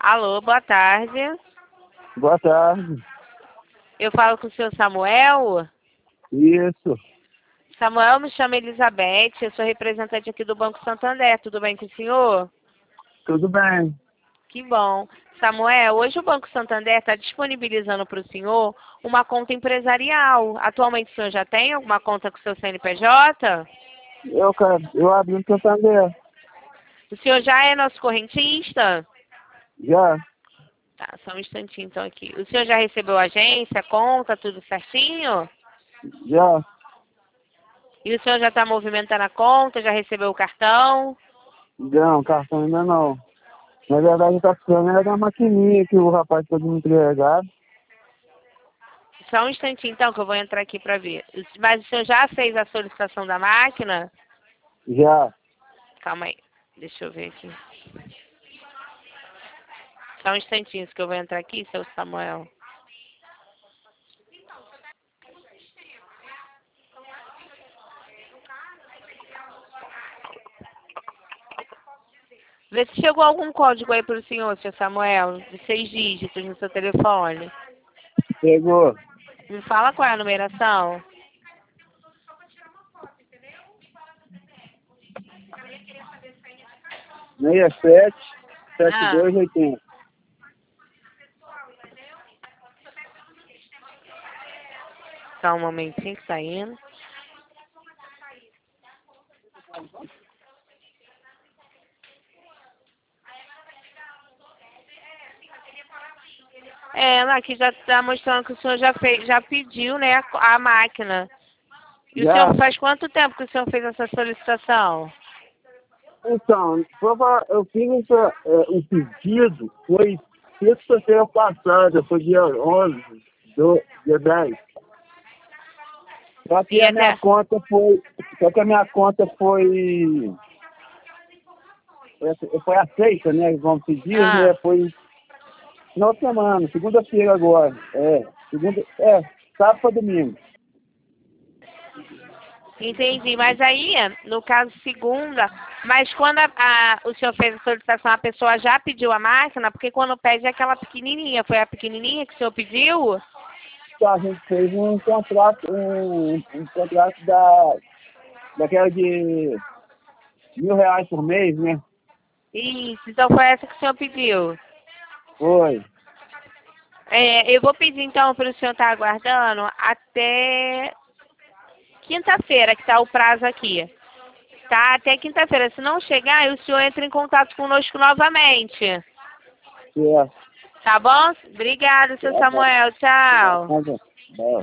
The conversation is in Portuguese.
Alô, boa tarde. Boa tarde. Eu falo com o senhor Samuel. Isso. Samuel, me chama Elizabeth, eu sou representante aqui do Banco Santander. Tudo bem com o senhor? Tudo bem. Que bom. Samuel, hoje o Banco Santander está disponibilizando para o senhor uma conta empresarial. Atualmente o senhor já tem alguma conta com o seu CNPJ? Eu abri no Santander. O senhor já é nosso correntista? Já. Tá, só um instantinho então aqui. O senhor já recebeu a agência, conta, tudo certinho? Já. E o senhor já está movimentando a conta, já recebeu o cartão? Não, cartão ainda não. Na verdade, tá precisando da maquininha que o rapaz pode me entregar. Só um instantinho então que eu vou entrar aqui para ver. Mas o senhor já fez a solicitação da máquina? Já. Calma aí, deixa eu ver aqui. Só um instantinho que eu vou entrar aqui, seu Samuel. Vê se chegou algum código aí para o senhor, seu Samuel, de 6 dígitos no seu telefone. Pegou. Me fala qual é a numeração. 67 Ah, 7280. só um momentinho que tá indo. Ela aqui já está mostrando que o senhor já fez, já pediu, né, a máquina. E o Já. senhor faz quanto tempo que o senhor fez essa solicitação? Então, eu fiz um pedido, foi sexta-feira passada, foi dia 11, dia 10. Só que E a minha até. conta foi. Só que a minha conta foi aceita, né? Vamos pedir, né? Ah, Foi final de semana, segunda-feira agora. Sábado para domingo. entendi. Mas aí, no caso, segunda. Mas quando o senhor fez a solicitação, a pessoa já pediu a máquina? Porque quando pede é aquela pequenininha. Foi a pequenininha que o senhor pediu? Então, a gente fez um contrato, um contrato daquela de R$ 1.000 por mês, né? Isso, então foi essa que o senhor pediu. Foi. Eu vou pedir então para o senhor estar aguardando até quinta-feira, que está o prazo aqui. Tá? Até quinta-feira. Se não chegar, o senhor entra em contato conosco novamente. Certo. Tá bom? Obrigada, seu Tá bom. Samuel. Tchau. Tá bom.